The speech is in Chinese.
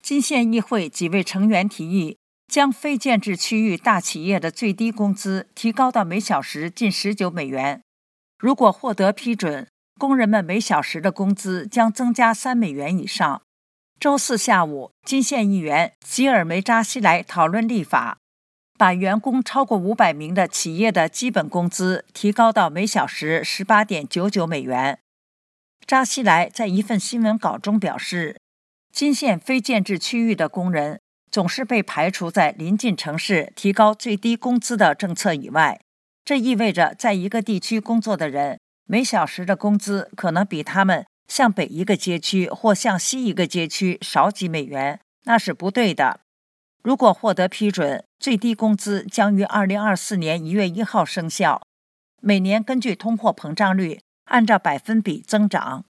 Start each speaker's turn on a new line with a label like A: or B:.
A: 金县议会几位成员提议，将非建制区域大企业的最低工资提高到每小时近19美元。如果获得批准，工人们每小时的工资将增加3美元以上。周四下午，金县议员吉尔梅扎西莱讨论立法，把员工超过500名的企业的基本工资提高到每小时18.99美元。扎西莱在一份新闻稿中表示，金县非建制区域的工人总是被排除在邻近城市提高最低工资的政策以外，这意味着在一个地区工作的人每小时的工资可能比他们向北一个街区或向西一个街区少几美元，那是不对的。如果获得批准，最低工资将于2024年1月1号生效，每年根据通货膨胀率按照百分比增长。